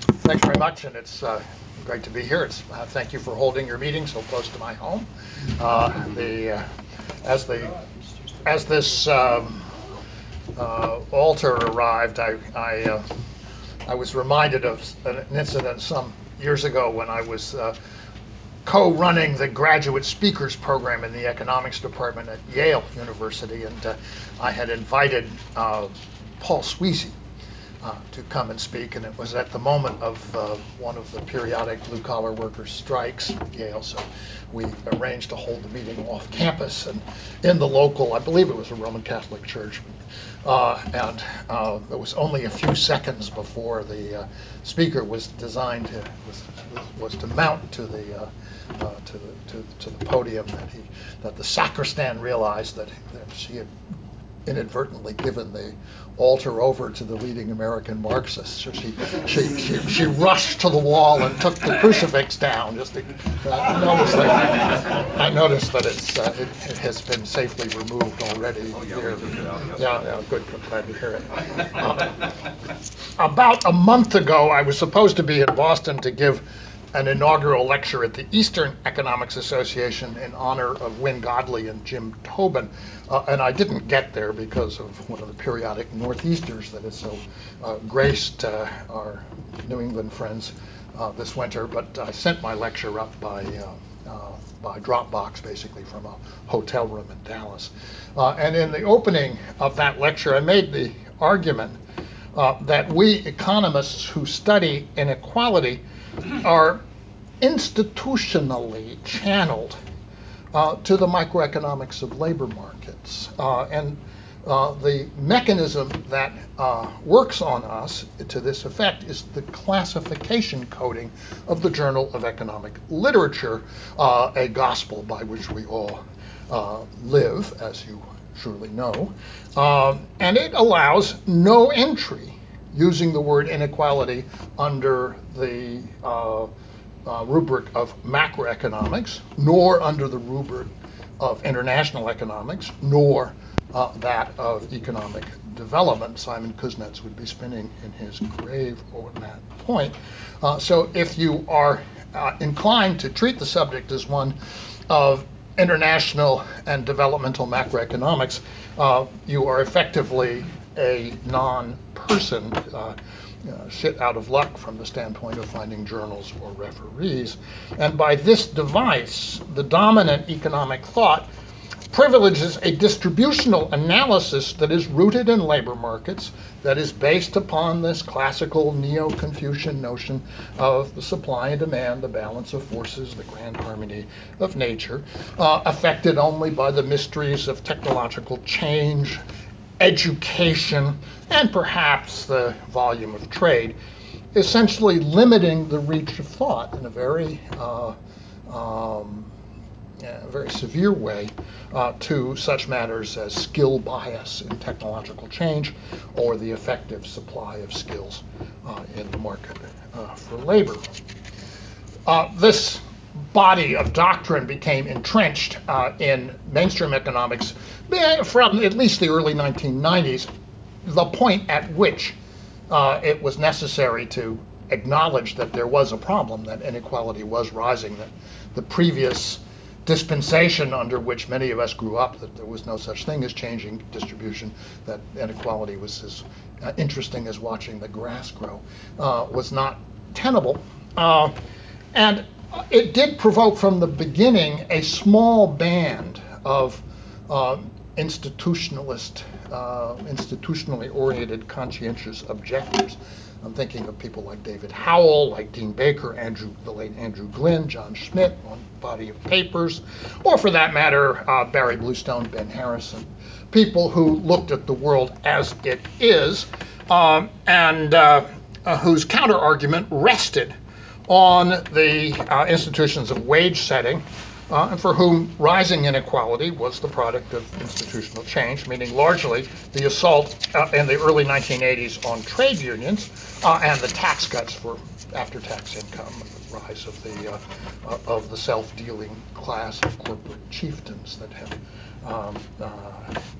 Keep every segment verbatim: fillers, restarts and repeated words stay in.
Thanks very much, and it's uh, great to be here. It's, uh, thank you for holding your meeting so close to my home. Uh, the uh, as the as this um, uh, altar arrived, I I, uh, I was reminded of an incident some years ago when I was uh, co-running the graduate speakers program in the economics department at Yale University, and uh, I had invited uh, Paul Sweezy uh, to come and speak, and it was at the moment of uh, one of the periodic blue-collar workers' strikes at Yale, so we arranged to hold the meeting off campus and in the local, I believe it was a Roman Catholic church, uh, and uh, it was only a few seconds before the uh, speaker was designed to was, was to mount to the uh, uh, to the to, to the podium that he that the sacristan realized that, that she had inadvertently given the altar over to the leading American Marxist. So she, she, she, she rushed to the wall and took the crucifix down. Just to, uh, notice that, I noticed that it's, uh, it, it has been safely removed already. Oh, yeah, Here. we took it out. Yeah, yeah, good, good, glad to hear it. Uh, about a month ago, I was supposed to be in Boston to give an inaugural lecture at the Eastern Economics Association in honor of Wynne Godley and Jim Tobin, uh, and I didn't get there because of one of the periodic Northeasters that has so uh, graced uh, our New England friends uh, this winter, but I sent my lecture up by uh, uh, by Dropbox, basically from a hotel room in Dallas. Uh, and in the opening of that lecture, I made the argument uh, that we economists who study inequality are institutionally channeled uh, to the microeconomics of labor markets. Uh, and uh, the mechanism that uh, works on us to this effect is the classification coding of the Journal of Economic Literature, uh, a gospel by which we all uh, live, as you surely know. Um, and it allows no entry using the word inequality under the uh, uh, rubric of macroeconomics, nor under the rubric of international economics, nor uh, that of economic development. Simon Kuznets would be spinning in his grave on that point. Uh, so if you are uh, inclined to treat the subject as one of international and developmental macroeconomics, uh, you are effectively a non-person, uh, uh, shit out of luck from the standpoint of finding journals or referees. And by this device, the dominant economic thought privileges a distributional analysis that is rooted in labor markets, that is based upon this classical Neo-Confucian notion of the supply and demand, the balance of forces, the grand harmony of nature, uh, affected only by the mysteries of technological change, education, and perhaps the volume of trade, essentially limiting the reach of thought in a very uh, um, a very severe way uh, to such matters as skill bias in technological change or the effective supply of skills uh, in the market uh, for labor. Uh, this body of doctrine became entrenched uh, in mainstream economics from at least the early nineteen nineties, the point at which uh, it was necessary to acknowledge that there was a problem, that inequality was rising, that the previous dispensation under which many of us grew up, that there was no such thing as changing distribution, that inequality was as uh, interesting as watching the grass grow, uh, was not tenable. Uh, and it did provoke from the beginning a small band of uh, institutionalist, uh, institutionally oriented conscientious objectors. I'm thinking of people like David Howell, like Dean Baker, Andrew, the late Andrew Glynn, John Schmidt on Body of Papers, or for that matter, uh, Barry Bluestone, Ben Harrison, people who looked at the world as it is, um, and uh, uh, whose counter-argument rested on the uh, institutions of wage setting, uh, and for whom rising inequality was the product of institutional change, meaning largely the assault uh, in the early nineteen eighties on trade unions uh, and the tax cuts for after-tax income, and the rise of the uh, uh, of the self-dealing class of corporate chieftains that have um, uh,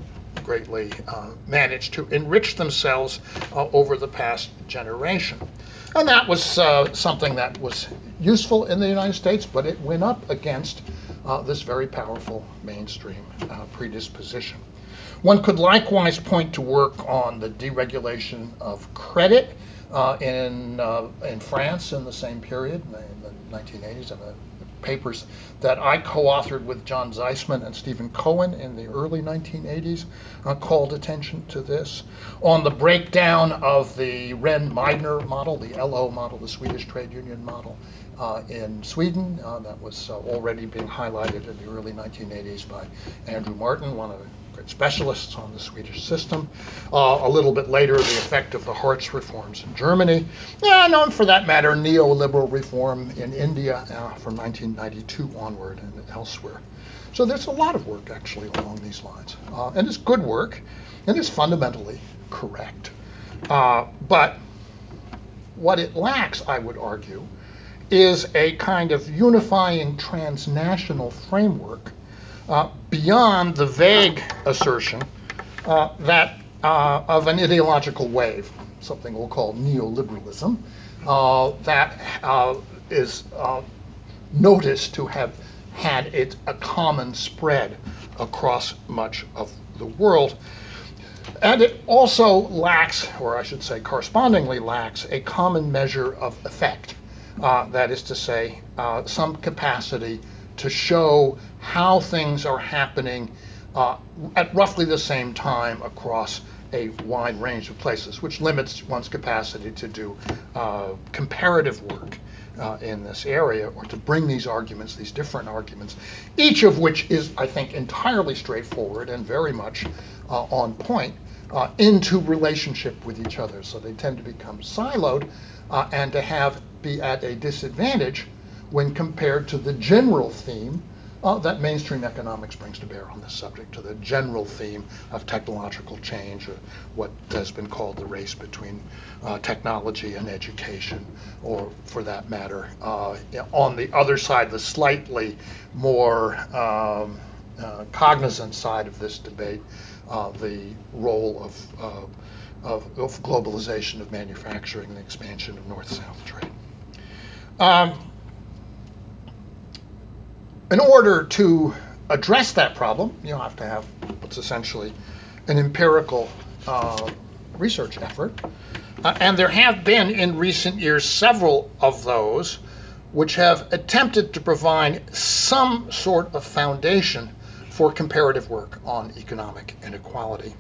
greatly uh, managed to enrich themselves uh, over the past generation. And that was uh, something that was useful in the United States, but it went up against uh, this very powerful mainstream uh, predisposition. One could likewise point to work on the deregulation of credit uh, in uh, in France in the same period, in the nineteen eighties, and the papers that I co-authored with John Zeisman and Stephen Cohen in the early nineteen eighties uh, called attention to this. On the breakdown of the Rehn-Meidner model, the L O model, the Swedish trade union model uh, in Sweden, uh, that was uh, already being highlighted in the early nineteen eighties by Andrew Martin, one of the great specialists on the Swedish system. Uh, a little bit later, the effect of the Hartz reforms in Germany, and on, for that matter, neoliberal reform in India uh, from nineteen ninety-two onward and elsewhere. So there's a lot of work actually along these lines, uh, and it's good work, and it's fundamentally correct. Uh, but what it lacks, I would argue, is a kind of unifying transnational framework uh, beyond the vague assertion uh, that uh, of an ideological wave, something we'll call neoliberalism, uh, that uh, is uh, noticed to have had it a common spread across much of the world. And it also lacks, or I should say correspondingly lacks, a common measure of effect. Uh, that is to say, uh, some capacity to show how things are happening uh, at roughly the same time across a wide range of places, which limits one's capacity to do uh, comparative work uh, in this area, or to bring these arguments, these different arguments, each of which is, I think, entirely straightforward and very much uh, on point, uh, into relationship with each other. So they tend to become siloed uh, and to have be at a disadvantage when compared to the general theme uh, that mainstream economics brings to bear on this subject, to the general theme of technological change, or what has been called the race between uh, technology and education, or for that matter, uh, on the other side, the slightly more um, uh, cognizant side of this debate, uh, the role of, uh, of, of globalization of manufacturing and the expansion of north-south trade. Um, in order to address that problem, you have to have what's essentially an empirical uh, research effort. Uh, and there have been in recent years several of those which have attempted to provide some sort of foundation for comparative work on economic inequality.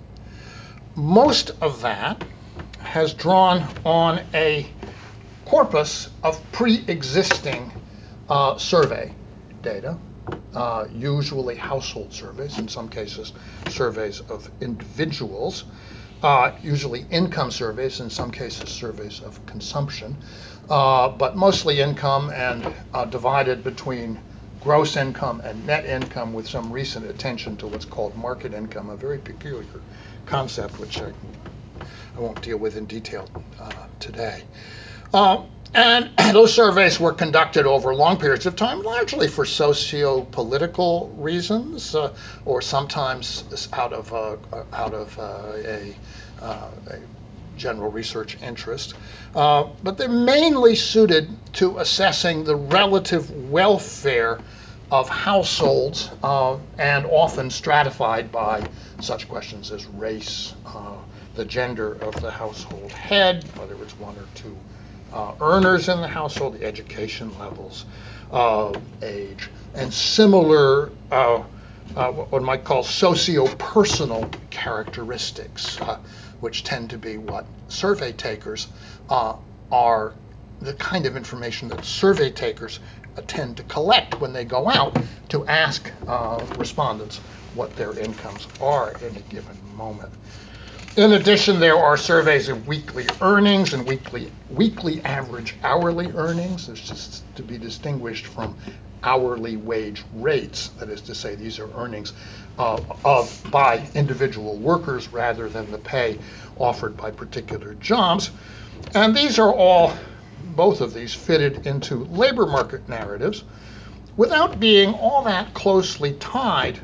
Most of that has drawn on a corpus of pre-existing uh, survey data, uh, usually household surveys, in some cases surveys of individuals, uh, usually income surveys, in some cases surveys of consumption, uh, but mostly income, and uh, divided between gross income and net income, with some recent attention to what's called market income, a very peculiar concept which I, I won't deal with in detail uh, today. Uh, and those surveys were conducted over long periods of time, largely for socio-political reasons, uh, or sometimes out of uh, out of uh, a, uh, a general research interest. Uh, but they're mainly suited to assessing the relative welfare of households, uh, and often stratified by such questions as race, uh, the gender of the household head, whether it's one or two Uh, earners in the household, the education levels, uh, age, and similar uh, uh, what one might call socio-personal characteristics, uh, which tend to be what survey takers uh, are, the kind of information that survey takers uh, tend to collect when they go out to ask uh, respondents what their incomes are in a given moment. In addition, there are surveys of weekly earnings and weekly weekly average hourly earnings. It's just to be distinguished from hourly wage rates. That is to say, these are earnings uh, of by individual workers rather than the pay offered by particular jobs. And these are all, both of these, fitted into labor market narratives without being all that closely tied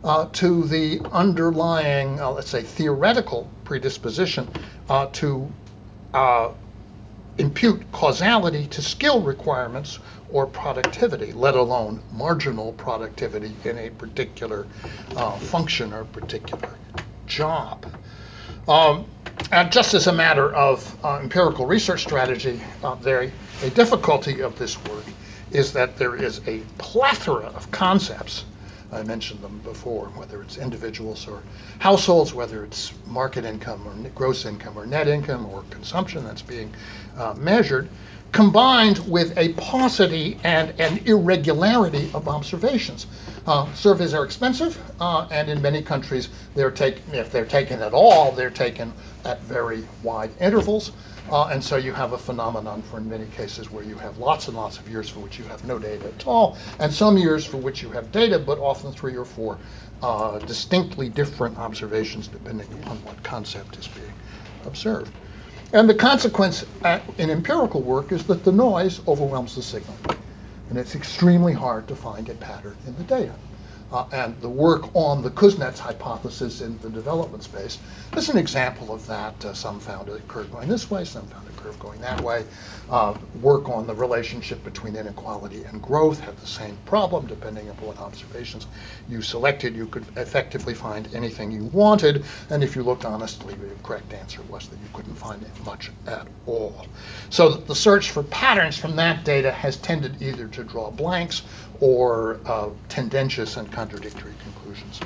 uh, to the underlying, uh, let's say, theoretical predisposition uh, to uh, impute causality to skill requirements or productivity, let alone marginal productivity in a particular uh, function or particular job. Um, and just as a matter of uh, empirical research strategy, uh, there, a difficulty of this work is that there is a plethora of concepts. I mentioned them before, whether it's individuals or households, whether it's market income or gross income or net income or consumption that's being uh, measured, combined with a paucity and an irregularity of observations. Uh, surveys are expensive, uh, and in many countries, they're take, if they're taken at all, they're taken at very wide intervals. Uh, and so you have a phenomenon for in many cases where you have lots and lots of years for which you have no data at all, and some years for which you have data, but often three or four uh, distinctly different observations depending on what concept is being observed. And the consequence at, in empirical work is that the noise overwhelms the signal. And it's extremely hard to find a pattern in the data. Uh, and the work on the Kuznets hypothesis in the development space is an example of that. Uh, some found a curve going this way, some found a curve going that way. Uh, work on the relationship between inequality and growth had the same problem. Depending upon what observations you selected, you could effectively find anything you wanted. And if you looked honestly, the correct answer was that you couldn't find much at all. So the search for patterns from that data has tended either to draw blanks or uh, tendentious and contradictory conclusions.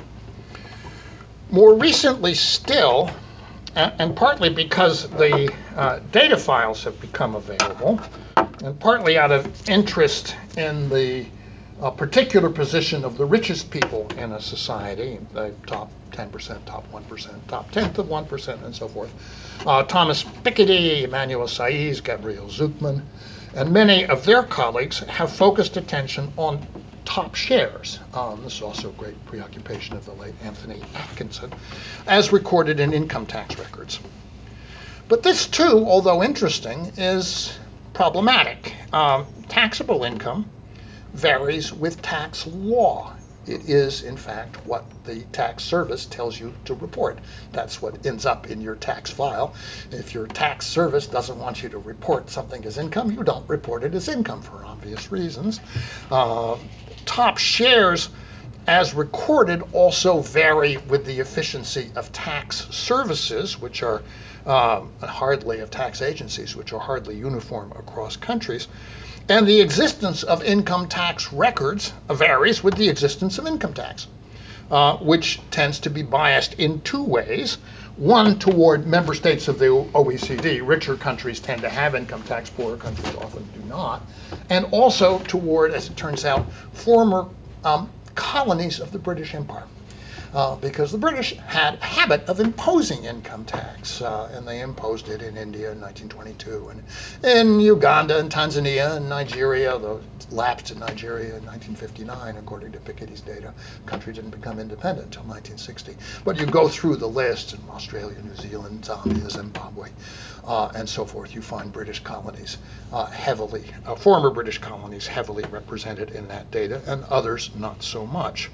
More recently still, uh, and partly because the uh, data files have become available, and partly out of interest in the uh, particular position of the richest people in a society, the top ten percent, top one percent, top tenth of one percent, and so forth, uh, Thomas Piketty, Emmanuel Saez, Gabriel Zucman, and many of their colleagues have focused attention on top shares. Um, this is also a great preoccupation of the late Anthony Atkinson, as recorded in income tax records. But this too, although interesting, is problematic. Um, taxable income varies with tax law. It is, in fact, what the tax service tells you to report. That's what ends up in your tax file. If your tax service doesn't want you to report something as income, you don't report it as income for obvious reasons. Uh, top shares, as recorded, also vary with the efficiency of tax services, which are um, hardly of tax agencies, which are hardly uniform across countries. And the existence of income tax records varies with the existence of income tax, uh, which tends to be biased in two ways. One, toward member states of the O E C D. Richer countries tend to have income tax, poorer countries often do not. And also toward, as it turns out, former um, colonies of the British Empire. Uh, because the British had a habit of imposing income tax, uh, and they imposed it in India in nineteen twenty-two, and in Uganda and Tanzania and Nigeria, though it lapsed in Nigeria in nineteen fifty-nine, according to Piketty's data. The country didn't become independent until nineteen sixty. But you go through the list in Australia, New Zealand, Zambia, Zimbabwe, uh, and so forth, you find British colonies uh, heavily, uh, former British colonies heavily represented in that data, and others not so much.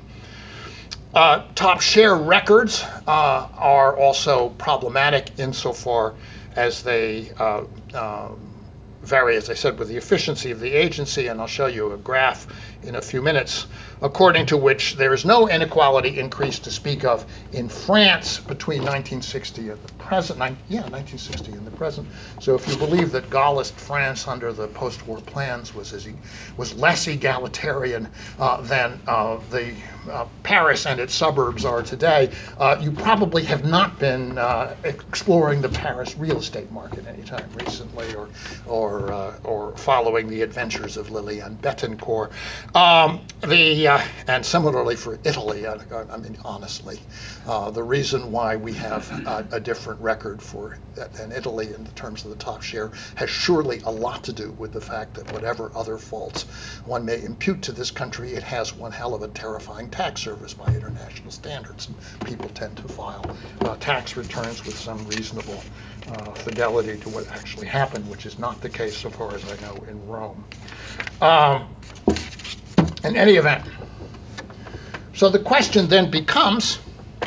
Uh, top share records uh, are also problematic insofar as they uh, um, vary, as I said, with the efficiency of the agency, and I'll show you a graph in a few minutes, according to which there is no inequality increase to speak of in France between nineteen sixty and the present. Yeah, nineteen sixty and the present. So if you believe that Gaullist France under the post-war plans was as e- was less egalitarian uh, than uh, the uh, Paris and its suburbs are today, uh, you probably have not been uh, exploring the Paris real estate market anytime recently, or or Or, uh, or following the adventures of Liliane Bettencourt. Um, the, uh, and similarly for Italy, I, I mean, honestly, uh, the reason why we have uh, a different record for in Italy in terms of the top share has surely a lot to do with the fact that whatever other faults one may impute to this country, it has one hell of a terrifying tax service by international standards. And people tend to file uh, tax returns with some reasonable uh, fidelity to what actually happened, which is not the case so far as I know in Rome. Um, in any event, So the question then becomes,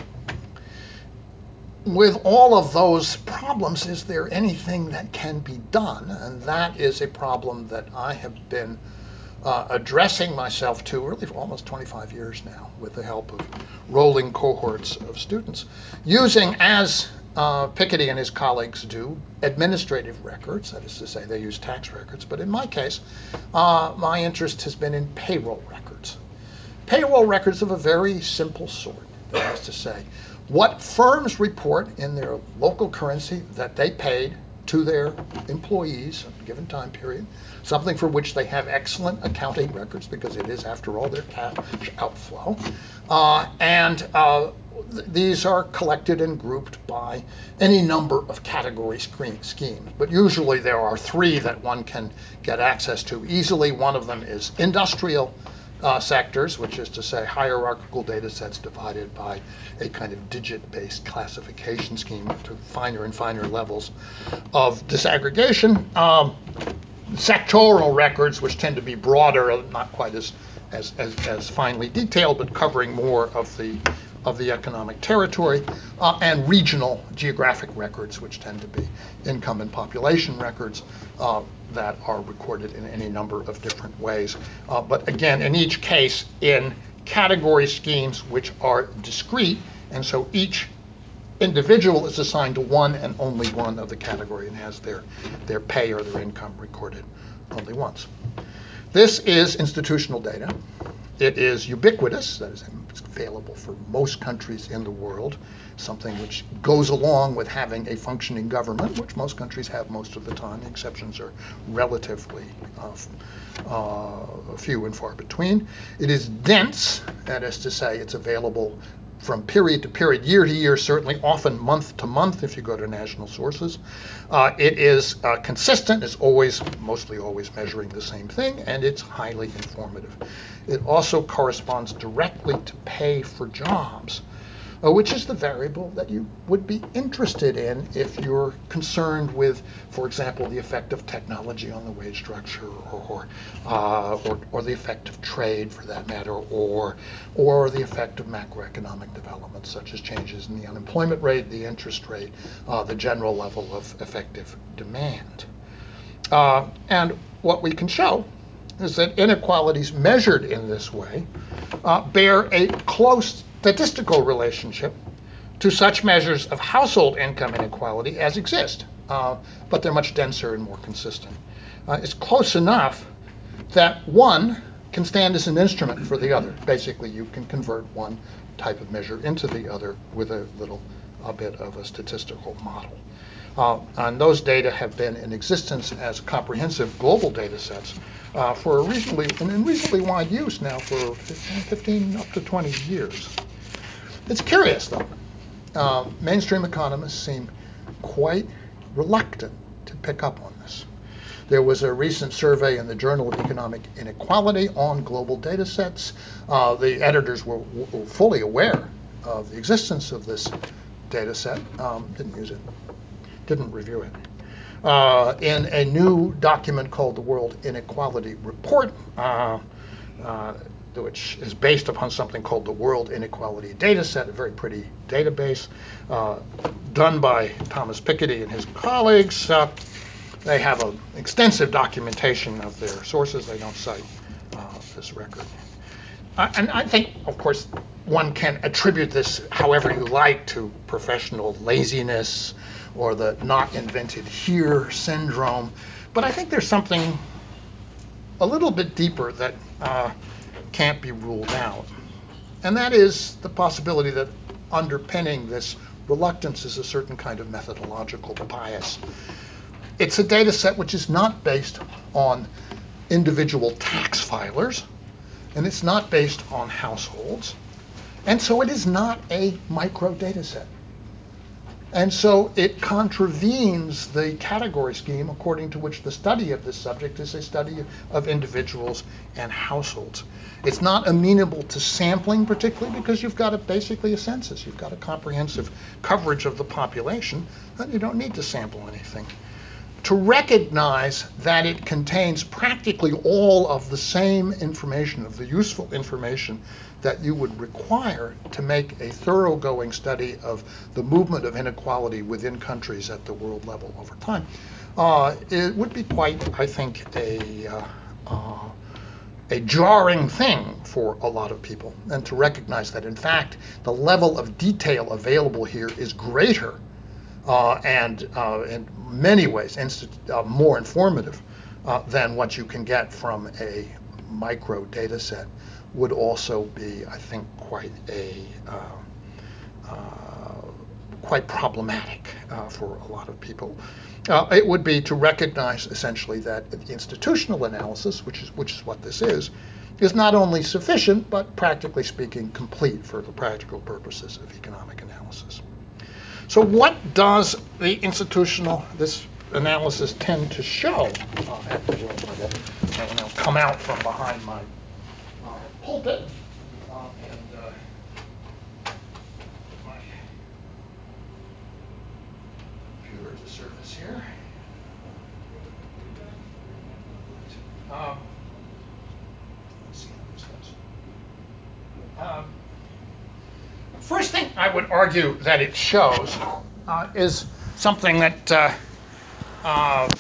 with all of those problems, is there anything that can be done? And that is a problem that I have been uh, addressing myself to really for almost twenty-five years now, with the help of rolling cohorts of students, using, as uh, Piketty and his colleagues do, administrative records. That is to say, they use tax records. But in my case, uh, my interest has been in payroll records. Payroll records of a very simple sort. That is to say, what firms report in their local currency that they paid to their employees at a given time period, something for which they have excellent accounting records because it is, after all, their cash outflow. Uh, and uh, th- these are collected and grouped by any number of category schemes. But usually there are three that one can get access to easily. One of them is industrial Uh, sectors, which is to say hierarchical data sets divided by a kind of digit-based classification scheme to finer and finer levels of disaggregation. Um, sectoral records, which tend to be broader, not quite as, as, as, as finely detailed, but covering more of the of the economic territory, uh, and regional geographic records, which tend to be income and population records uh, that are recorded in any number of different ways. Uh, but again, in each case, in category schemes which are discrete, and so each individual is assigned to one and only one of the category and has their, their pay or their income recorded only once. This is institutional data. It is ubiquitous, that is, it's available for most countries in the world, something which goes along with having a functioning government, which most countries have most of the time. The exceptions are relatively uh, uh, few and far between. It is dense, that is to say, it's available from period to period, year to year, certainly, often month to month if you go to national sources. Uh, it is uh, consistent, it's always, mostly always measuring the same thing, and it's highly informative. It also corresponds directly to pay for jobs, uh, which is the variable that you would be interested in if you're concerned with, for example, the effect of technology on the wage structure, or or, uh, or, or the effect of trade, for that matter, or or the effect of macroeconomic developments, such as changes in the unemployment rate, the interest rate, uh, the general level of effective demand. Uh, and what we can show is that inequalities measured in this way uh, bear a close statistical relationship to such measures of household income inequality as exist, uh, but they're much denser and more consistent. Uh, it's close enough that one can stand as an instrument for the other. Basically, you can convert one type of measure into the other with a little a bit of a statistical model. Uh, and those data have been in existence as comprehensive global data sets uh, for a reasonably, and in reasonably wide use now for fifteen up to twenty years. It's curious, though. Uh, mainstream economists seem quite reluctant to pick up on this. There was a recent survey in the Journal of Economic Inequality on global data sets. Uh, the editors were, were fully aware of the existence of this data set, um, didn't use it, didn't review it. Uh, in a new document called the World Inequality Report, uh, uh, which is based upon something called the World Inequality Data Set, a very pretty database uh, done by Thomas Piketty and his colleagues. Uh, they have an extensive documentation of their sources. They don't cite uh, this record. Uh, and I think, of course, one can attribute this however you like to professional laziness or the not invented here syndrome. But I think there's something a little bit deeper that uh, can't be ruled out. And that is the possibility that underpinning this reluctance is a certain kind of methodological bias. It's a data set which is not based on individual tax filers, and it's not based on households, and so it is not a micro data set. And so it contravenes the category scheme according to which the study of this subject is a study of individuals and households. It's not amenable to sampling particularly because you've got a, basically a census. You've got a comprehensive coverage of the population, and you don't need to sample anything. to recognize that it contains practically all of the same information, of the useful information that you would require to make a thoroughgoing study of the movement of inequality within countries at the world level over time, uh, it would be quite, I think, a uh, uh, a jarring thing for a lot of people, and to recognize that, in fact, the level of detail available here is greater uh, and uh, in many ways insta- uh, more informative uh, than what you can get from a micro data set, would also be, I think, quite a uh, uh, quite problematic uh, for a lot of people. Uh, it would be to recognize essentially that institutional analysis, which is which is what this is, is not only sufficient but, practically speaking, complete for the practical purposes of economic analysis. So, what does the institutional this analysis tend to show uh, at the world level? And I'll come out from behind my uh, pulpit uh, and uh, my computer to surface here. Um, let's see how this does. Um, first thing I would argue that it shows uh, is something that uh, uh,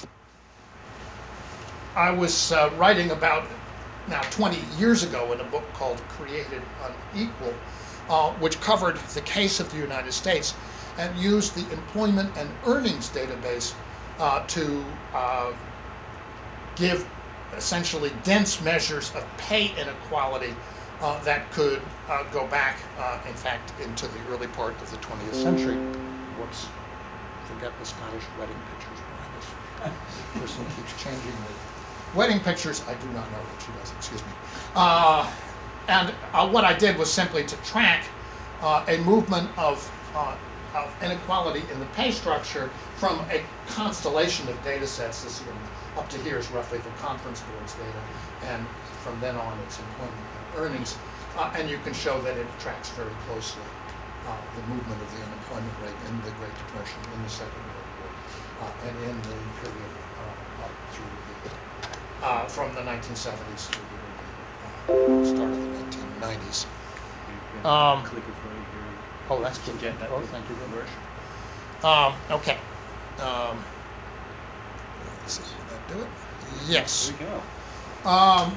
I was uh, writing about now twenty years ago in a book called Created Unequal, uh, which covered the case of the United States and used the employment and earnings database uh, to uh, give essentially dense measures of pay inequality uh, that could uh, go back, uh, in fact, into the early part of the twentieth century. Whoops, forget the Scottish wedding pictures behind this person keeps changing the wedding pictures. I do not know what she does, excuse me. Uh, and uh, what I did was simply to track uh, a movement of, uh, of inequality in the pay structure from a constellation of data sets. This, you know, up to here is roughly the Conference Board's data, and from then on it's employment and earnings. Uh, and you can show that it tracks very closely uh, the movement of the unemployment rate in the Great Depression, in the Second World War, uh, and in the period uh, up through the, uh, from the nineteen seventies to the uh, start of the nineteen nineties. Um, oh, that's good. Oh, thank you very much. Um, okay. Um, let's see, did that do it? Yes. There we go. Um,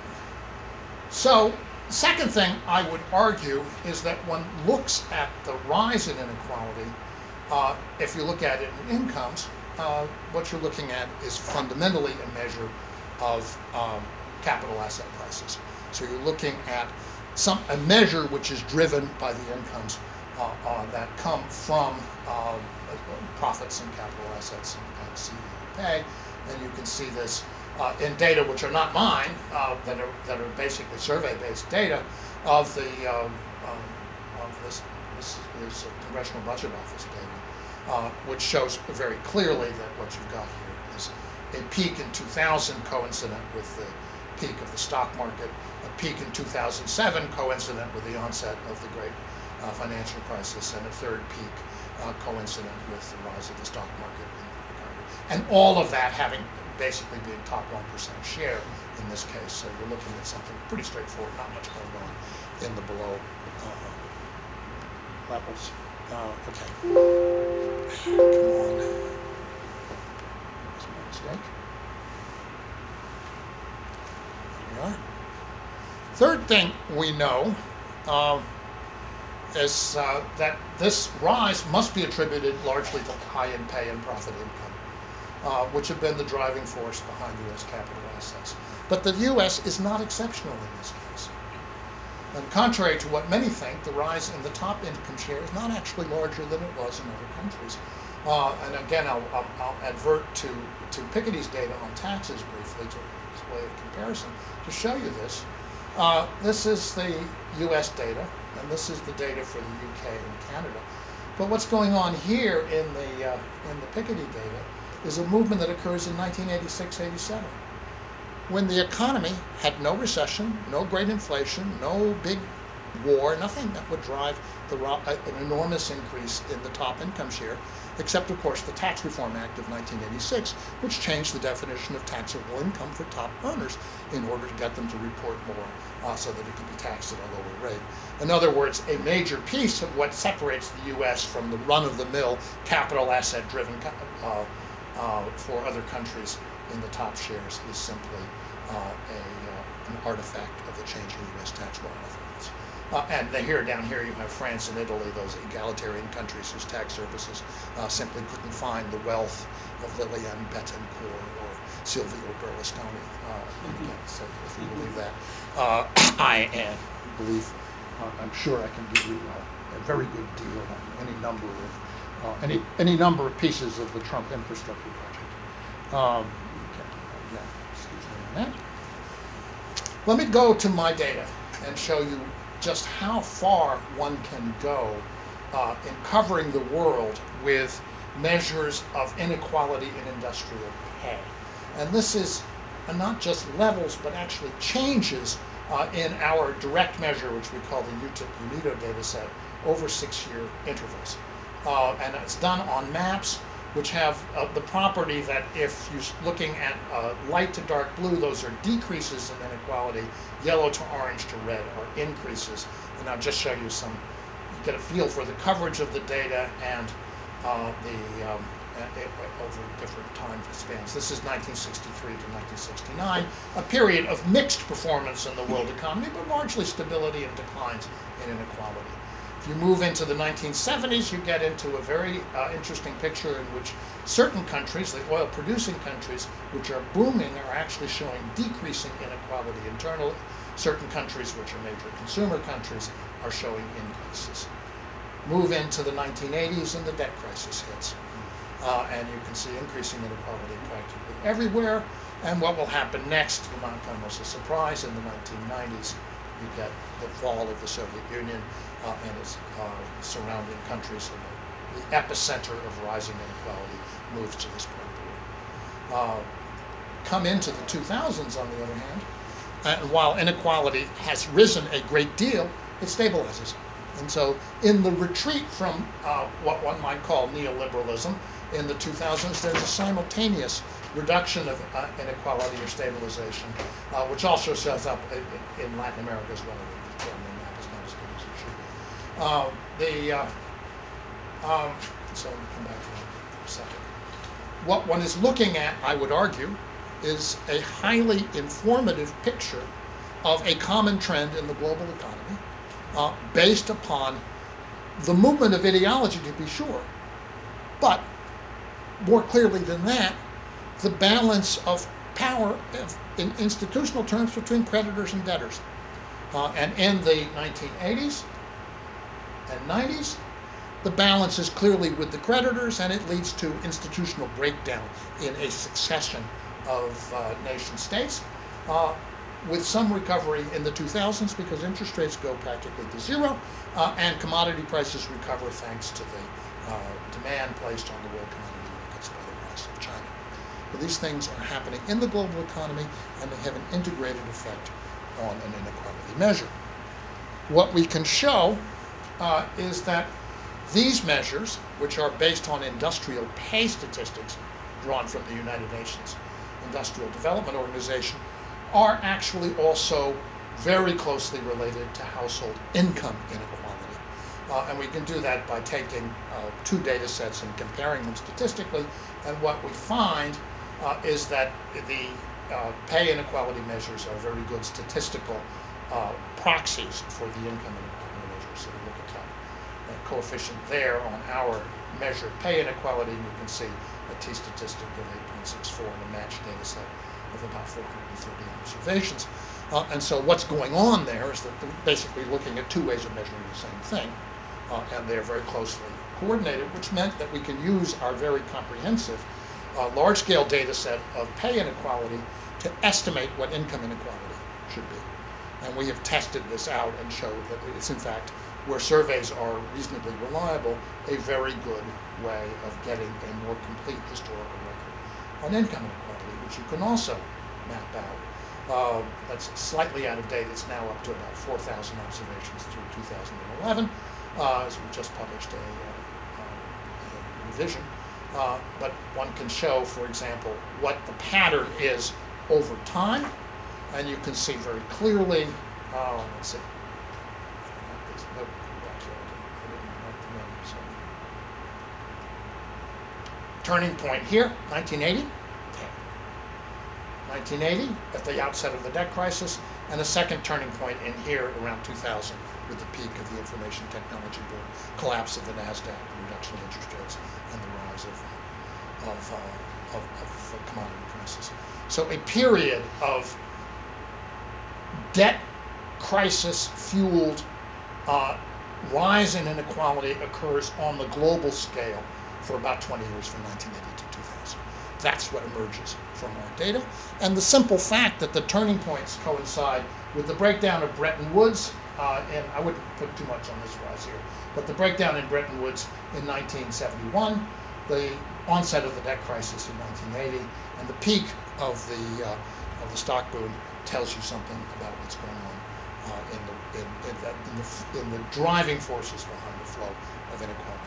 so, second thing I would argue is that one looks at the rise in inequality. Uh, if you look at it in incomes, uh, what you're looking at is fundamentally a measure of um, capital asset prices. So you're looking at some a measure which is driven by the incomes uh, uh, that come from uh, profits and capital assets and, and C E O pay, and you can see this uh, in data which are not mine, uh, that are that are basically survey-based data of the um, um, of this. This is a Congressional Budget Office data, uh, which shows very clearly that what you've got here is a peak in two thousand coincident with the peak of the stock market, a peak in two thousand seven coincident with the onset of the great uh, financial crisis, and a third peak uh, coincident with the rise of the stock market in the economy. And all of that having basically being top one percent share in this case. So you're looking at something pretty straightforward, not much going on in the below uh, levels. Uh, okay. Come on. That's my mistake. Here we are. Third thing we know uh, is uh, that this rise must be attributed largely to high-end pay and profit income, uh, which have been the driving force behind U S capital assets. But the U S is not exceptional in this case. And contrary to what many think, the rise in the top income share is not actually larger than it was in other countries. Uh, and again, I'll, I'll, I'll advert to, to Piketty's data on taxes briefly to as a way of comparison to show you this. Uh, this is the U S data, and this is the data for the U K and Canada. But what's going on here in the, uh, in the Piketty data is a movement that occurs in nineteen eighty-six eighty-seven. When the economy had no recession, no great inflation, no big war, nothing that would drive the, an enormous increase in the top income share, except, of course, the Tax Reform Act of nineteen eighty-six, which changed the definition of taxable income for top earners in order to get them to report more uh, so that it could be taxed at a lower rate. In other words, a major piece of what separates the U S from the run-of-the-mill capital asset-driven uh, uh, for other countries in the top shares is simply uh, a, uh, an artifact of the changing U S tax law methods. Uh, and the, here, down here, you have France and Italy, those egalitarian countries whose tax services uh, simply couldn't find the wealth of Liliane Bettencourt or Silvio Berlusconi. Uh, again, so if you believe that, uh, I uh, believe, uh, I'm sure I can give you uh, a very good deal on any number of uh, any any number of pieces of the Trump infrastructure project. Um, okay, again, excuse me on that. Let me go to my data and show you just how far one can go uh, in covering the world with measures of inequality in industrial pay. And this is uh, not just levels, but actually changes uh, in our direct measure, which we call the U T I P UNIDO data set, over six-year intervals. Uh, and it's done on maps which have uh, the property that if you're looking at uh, light to dark blue, those are decreases in inequality, yellow to orange to red are increases. And I'll just show you some, you get a feel for the coverage of the data and uh, the um, uh, over different time spans. This is nineteen sixty-three to nineteen sixty-nine, a period of mixed performance in the world economy, but largely stability and declines in inequality. If you move into the nineteen seventies, you get into a very uh, interesting picture in which certain countries, the oil-producing countries, which are booming, are actually showing decreasing inequality internally. Certain countries, which are major consumer countries, are showing increases. Move into the nineteen eighties and the debt crisis hits. Uh, and you can see increasing inequality practically everywhere. And what will happen next will not come as a surprise. In the nineteen nineties, you get the fall of the Soviet Union uh, and its uh, surrounding countries, and the, the epicenter of rising inequality moves to this part of the world. Uh, come into the two thousands, on the other hand, and while inequality has risen a great deal, it stabilizes. And so in the retreat from uh, what one might call neoliberalism in the two thousands, there's a simultaneous reduction of uh, inequality or stabilization, uh, which also shows up in, in Latin America as well. The Colombian map is not as good as it should be. Uh, the, uh, um, so let me come back to that for a second. What one is looking at, I would argue, is a highly informative picture of a common trend in the global economy, uh, based upon the movement of ideology, to be sure, but more clearly than that, the balance of power in institutional terms between creditors and debtors. Uh, and in the nineteen eighties and nineties, the balance is clearly with the creditors, and it leads to institutional breakdown in a succession of uh, nation states, uh, with some recovery in the two thousands because interest rates go practically to zero, uh, and commodity prices recover thanks to the uh, demand placed on the world commodity markets by the rise of China. But these things are happening in the global economy, and they have an integrated effect on an inequality measure. What we can show uh, is that these measures, which are based on industrial pay statistics drawn from the United Nations Industrial Development Organization, are actually also very closely related to household income inequality. Uh, and we can do that by taking uh, two data sets and comparing them statistically. And what we find uh, is that the uh, pay inequality measures are very good statistical uh, proxies for the income inequality measures. So we look at that, that coefficient there on our measured pay inequality, and you can see a t-statistic of eight point six four and a matched data set of about four hundred thirty observations. Uh, and so what's going on there is that they're basically looking at two ways of measuring the same thing, uh, and they're very closely coordinated, which meant that we can use our very comprehensive uh, large-scale data set of pay inequality to estimate what income inequality should be. And we have tested this out and showed that it's, in fact, where surveys are reasonably reliable, a very good way of getting a more complete historical record on income inequality, which you can also map out. Uh, that's slightly out of date. It's now up to about four thousand observations through two thousand eleven, uh, as we just published a, uh, a revision. Uh, but one can show, for example, what the pattern is over time, and you can see very clearly. Uh, let's see. Nope, back here. I didn't write the name, so. Turning point here, nineteen eighty. nineteen eighty, at the outset of the debt crisis, and a second turning point in here around two thousand with the peak of the information technology boom, collapse of the NASDAQ, reduction of interest rates, and the rise of, of, uh, of, of commodity prices. So a period of debt crisis-fueled uh, rise in inequality occurs on the global scale for about twenty years, from nineteen eighty to two thousand. That's what emerges from our data. And the simple fact that the turning points coincide with the breakdown of Bretton Woods, uh, and I wouldn't put too much on this rise here, but the breakdown in Bretton Woods in nineteen seventy-one, the onset of the debt crisis in nineteen eighty, and the peak of the uh, of the stock boom tells you something about what's going on uh, in, the, in, in, that, in, the, in the driving forces behind the flow of inequality.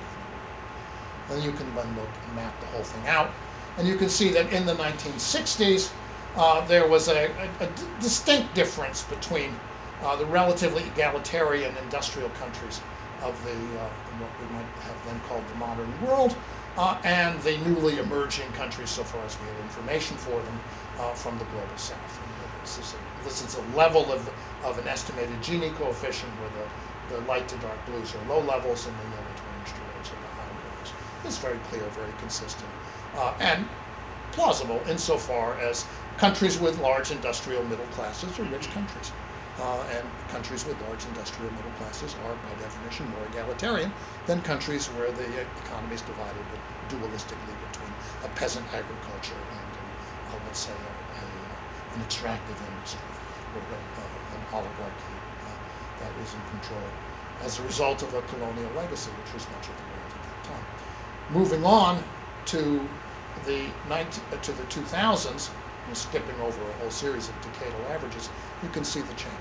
Then you can then look and map the whole thing out. And you can see that in the nineteen sixties, uh, there was a, a, a distinct difference between uh, the relatively egalitarian industrial countries of the uh, what we might have then called the modern world, uh, and the newly emerging countries, so far as we had information for them, uh, from the global south. And this is a, this is a level of, of an estimated Gini coefficient where the, the light to dark blues are low levels and the yellow to orange to reds are the high levels. It's very clear, very consistent, uh, and plausible insofar as countries with large industrial middle classes are rich countries. Uh, and countries with large industrial middle classes are, by definition, more egalitarian than countries where the economy is divided dualistically between a peasant agriculture and, an, uh, let's say, a, a, an extractive industry, or a, uh, an oligarchy uh, that is in control as a result of a colonial legacy, which was much of the world at that time. Moving on to the nineteen, uh, to the two thousands, skipping over a whole series of decadal averages, you can see the change.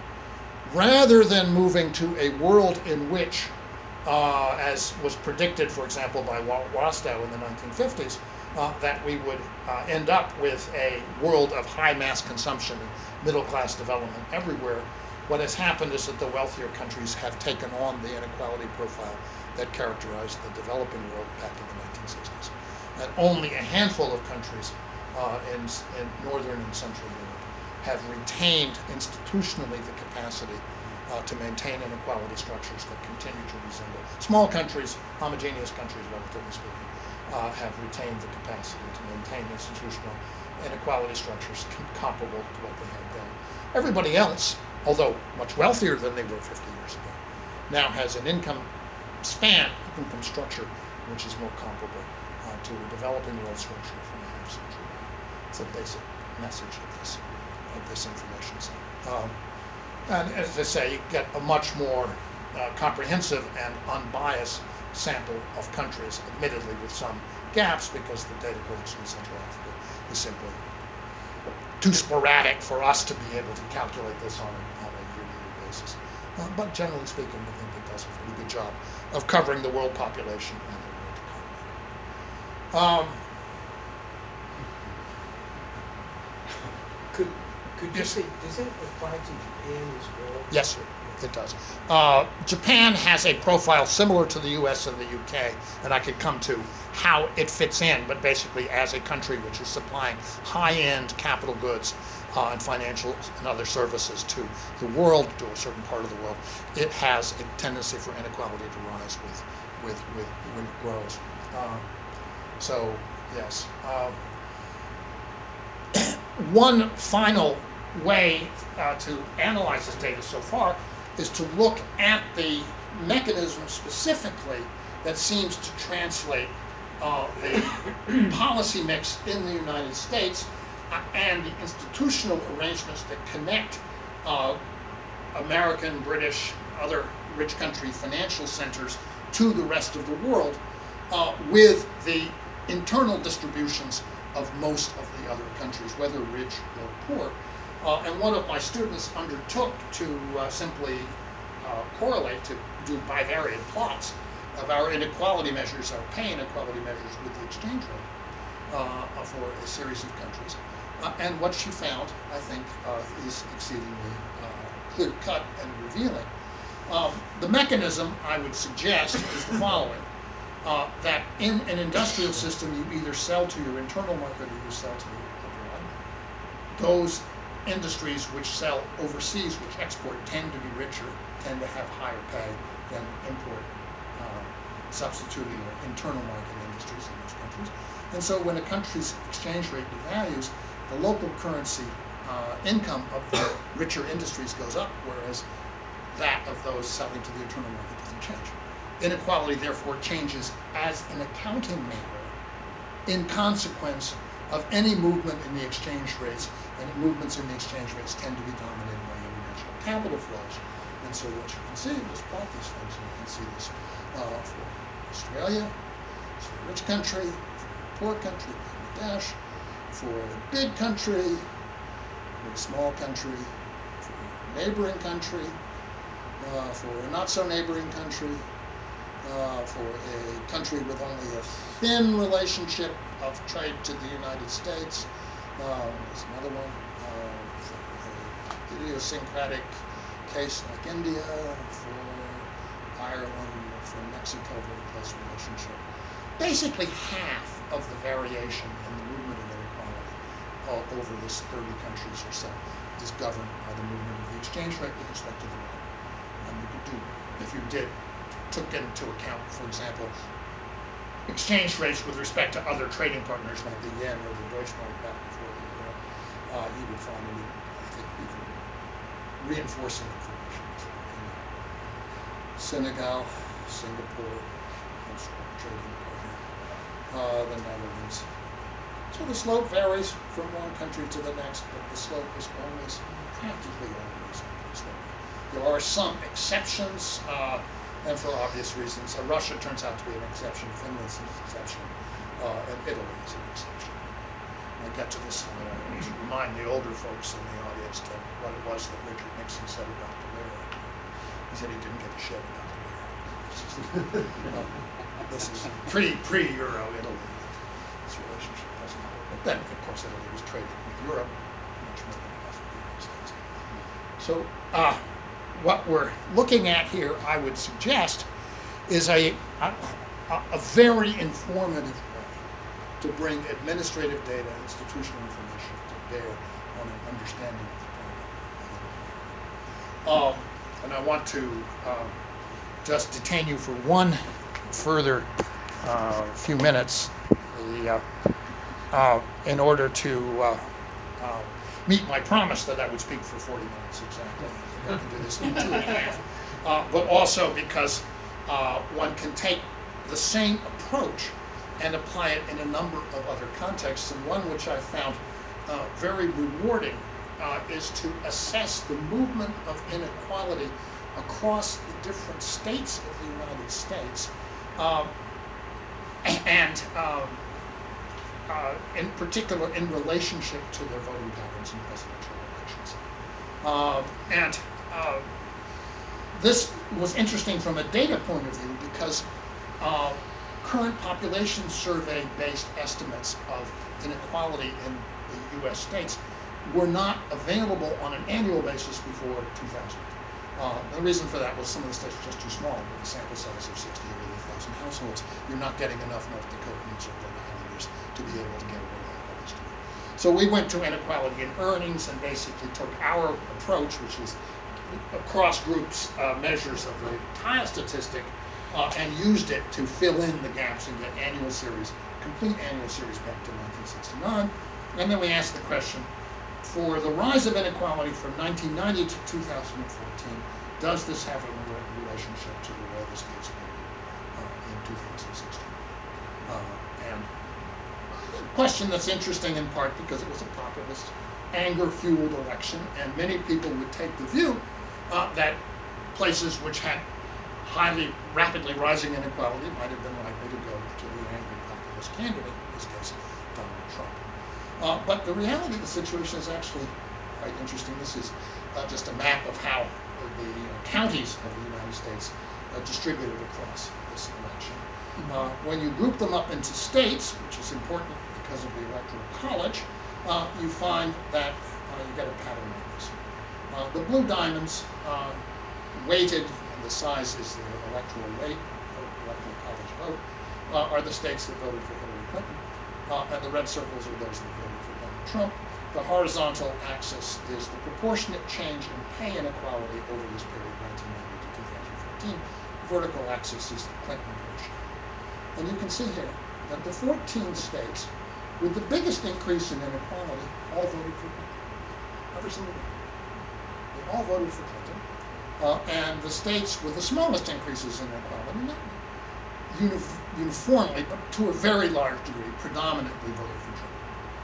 Rather than moving to a world in which, uh, as was predicted, for example, by Wastow in the nineteen fifties, uh, that we would uh, end up with a world of high mass consumption and middle class development everywhere, what has happened is that the wealthier countries have taken on the inequality profile that characterized the developing world back in the nineteen sixties. And only a handful of countries uh, in, in northern and central Europe have retained institutionally the capacity uh, to maintain inequality structures that continue to resemble small countries, homogeneous countries, relatively speaking, uh, have retained the capacity to maintain institutional inequality structures comparable to what they had then. Everybody else, although much wealthier than they were fifty years ago, now has an income span, income structure, which is more comparable uh, to a developing world structure from a half century ago. It's a basic message of this, of this information set. Um, and as I say, you get a much more uh, comprehensive and unbiased sample of countries, admittedly with some gaps because the data collection in Central Africa is simply too sporadic for us to be able to calculate this on a, on a year-to-year basis. Uh, but generally speaking, I think it does a pretty good job of covering the world population and the world economy. Um, could could you yes. say, does it apply to Japan as well? Yes, sir. It does. Uh, Japan has a profile similar to the U S and the U K, and I could come to how it fits in, but basically as a country which is supplying high-end capital goods uh, and financial and other services to the world, to a certain part of the world, it has a tendency for inequality to rise with, with, with when it grows. Uh, so, yes. Uh, one final way uh, to analyze this data so far is to look at the mechanism specifically that seems to translate uh, the policy mix in the United States uh, and the institutional arrangements that connect uh, American, British, other rich country financial centers to the rest of the world uh, with the internal distributions of most of the other countries, whether rich or poor. Uh, and one of my students undertook to uh, simply uh, correlate, to do bivariate plots of our inequality measures, our pay inequality measures with the exchange rate uh, for a series of countries. Uh, and what she found, I think, uh, is exceedingly uh, clear-cut and revealing. Um, the mechanism, I would suggest, is the following. Uh, that in an industrial system, you either sell to your internal market or you sell to abroad. Those industries which sell overseas, which export, tend to be richer, tend to have higher pay than import uh, substituting or internal market industries in those countries. And so when a country's exchange rate devalues, the local currency uh, income of the richer industries goes up, whereas that of those selling to the internal market doesn't change. Inequality, therefore, changes as an accounting matter in consequence of any movement in the exchange rates, and movements in the exchange rates tend to be dominated by international capital flows. And so what you can see, let's plot these things, and you can see this uh, for Australia, for a rich country, for a poor country, Bangladesh, for a big country, for a small country, for a neighboring country, uh, for a not so neighboring country, Uh, for a country with only a thin relationship of trade to the United States. Um, there's another one, uh, for an idiosyncratic case like India, for Ireland, for Mexico, very close relationship. Basically half of the variation in the movement of inequality uh, over this thirty countries or so is governed by the movement of the exchange rate with respect to the dollar. And you could do, if you did, took into account, for example, exchange rates with respect to other trading partners like the yen or the Deutschmark back before the euro, uh, you would find it, I think, even reinforcing information. Senegal, Singapore, trading partner, uh, the Netherlands. So the slope varies from one country to the next, but the slope is always, practically always, slope. There are some exceptions. Uh, And for obvious reasons, uh, Russia turns out to be an exception, Finland's an exception, uh, and Italy is an exception. When I get to this slide, I always remind the older folks in the audience that what it was that Richard Nixon said about Blair. He said he didn't give a shit about Blair. This is, uh, this is pre, pre-Euro Italy. This relationship doesn't hold. But then, of course, Italy was trading with Europe much more than it was with the United States. So, uh, what we're looking at here, I would suggest, is a, a, a very informative way to bring administrative data, institutional information to bear on an understanding of the problem. Um, and I want to um, just detain you for one further uh, few minutes the, uh, uh, in order to uh, uh, meet my promise that I would speak for forty minutes exactly. I think I can do this in two and a half. Uh, but also because uh, one can take the same approach and apply it in a number of other contexts. And one which I found uh, very rewarding uh, is to assess the movement of inequality across the different states of the United States, um, and um, Uh, in particular in relationship to their voting patterns in presidential elections. Um, and uh, this was interesting from a data point of view because uh, current population survey-based estimates of inequality in the U S states were not available on an annual basis before two thousand. Uh, the reason for that was some of the states were just too small. With a sample size of sixty or eighty thousand households, you're not getting enough North Dakotans or Rhode Islanders to be able to get a reliable estimate. So we went to inequality in earnings and basically took our approach, which is across groups uh, measures of the entire statistic, uh, and used it to fill in the gaps and get annual series, complete annual series back to nineteen sixty-nine. And then we asked the question, for the rise of inequality from nineteen ninety to two thousand fourteen, does this have a relationship to the way the states voted uh, in two thousand sixteen? Uh, and a question that's interesting in part because it was a populist, anger-fueled election, and many people would take the view uh, that places which had highly, rapidly rising inequality might have been likely to go to the angry populist candidate, in this case, Donald Trump. Uh, but the reality of the situation is actually quite interesting. This is uh, just a map of how the uh, counties of the United States uh, distributed across this election. Uh, when you group them up into states, which is important because of the Electoral College, uh, you find that uh, you get a pattern like this. Uh, the blue diamonds, uh, weighted, and the size is the electoral weight, Electoral College vote, uh, are the states that voted for Hillary Clinton, uh, and the red circles are those that voted for Donald Trump. The horizontal axis is the proportionate change in pay inequality over this period, nineteen ninety to two thousand fourteen. The vertical axis is the Clinton version. And you can see here that the fourteen states with the biggest increase in inequality all voted for Clinton. Every single one. They all voted for Clinton. Uh, and the states with the smallest increases in inequality, not unif- uniformly, but to a very large degree, predominantly voted for Trump.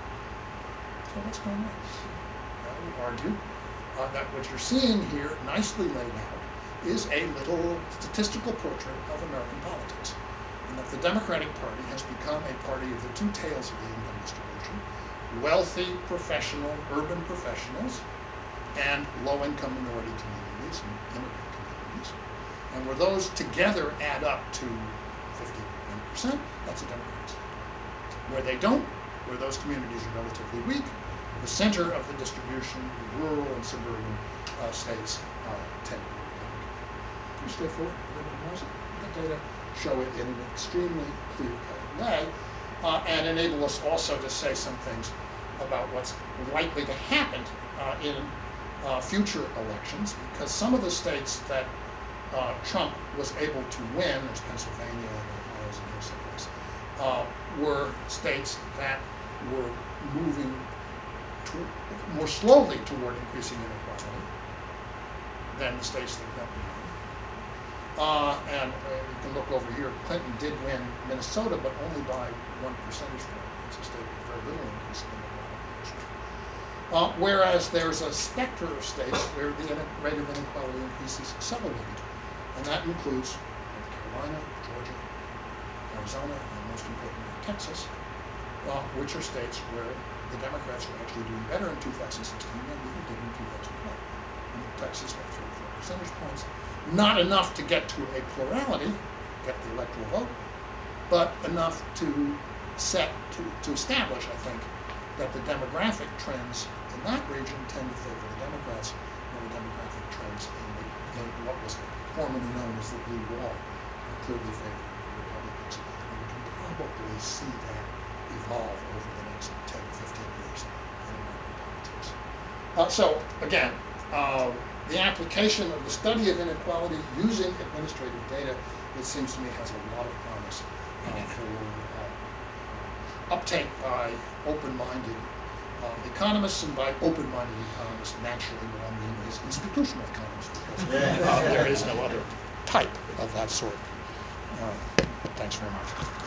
So what's going on? I would argue uh, that what you're seeing here, nicely laid out, is a little statistical portrait of American politics. And that the Democratic Party has become a party of the two tails of the income distribution, wealthy, professional, urban professionals, and low-income minority communities and immigrant communities. And where those together add up to fifty-one percent, that's a Democratic. Where they don't, where those communities are relatively weak, the center of the distribution, the rural and suburban uh, states uh, tend to be Republican. Pretty straightforward. Everybody knows it. The data show it in an extremely clear-cut way, uh, and enable us also to say some things about what's likely to happen uh, in uh, future elections, because some of the states that uh, Trump was able to win, there's Pennsylvania and Ohio and here someplace, uh, were states that were moving to, more slowly toward increasing inequality than the states that Clinton won. Uh, and uh, you can look over here, Clinton did win Minnesota, but only by one percentage point. It's a state with very little increase in inequality. Uh, whereas there's a specter of states where the rate of inequality increase is accelerated. And that includes North Carolina, Georgia, Arizona, and most importantly, Texas, uh, which are states where the Democrats are actually doing better in two thousand sixteen than they did in two thousand twelve. In Texas, by three or four percentage points. Not enough to get to a plurality, get the electoral vote, but enough to set, to, to establish, I think, that the demographic trends in that region tend to favor the Democrats, and the demographic trends in, the, in what was formerly known as the Blue Wall clearly favor the Republicans. And we can probably see that evolve over the next ten to fifteen years in American politics. Uh, so, again, uh, the application of the study of inequality using administrative data, it seems to me, has a lot of promise uh, for uh, uptake by open-minded uh, economists, and by open-minded economists, naturally what I mean is institutional economists, because uh, there is no other type of that sort. Uh, thanks very much.